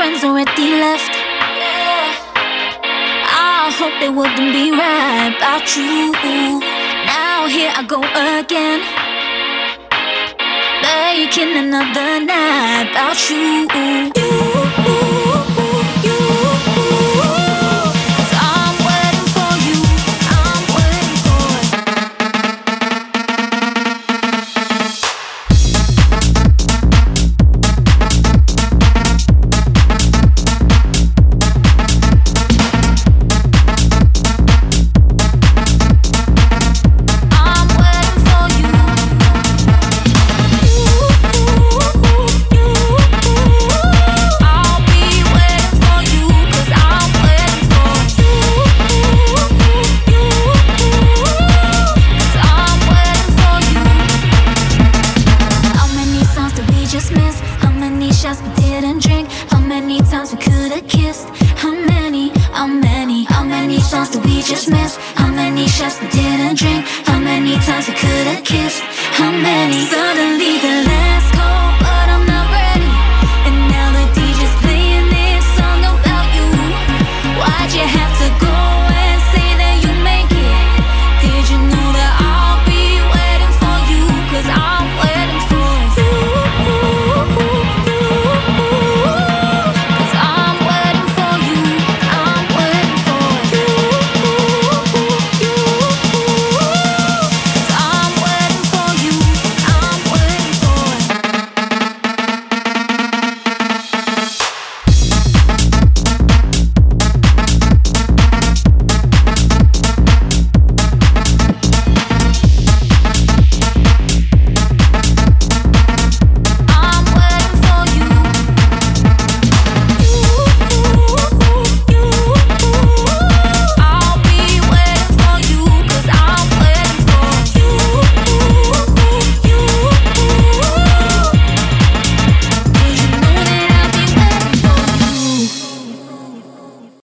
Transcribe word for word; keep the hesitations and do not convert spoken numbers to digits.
friends already left. I hope they wouldn't be right about you. Now here I go again, making another night about you. You, cause I'm waiting for you. I'm waiting for just miss. How many shots we didn't drink? How many times we could've kissed? How many? Suddenly the last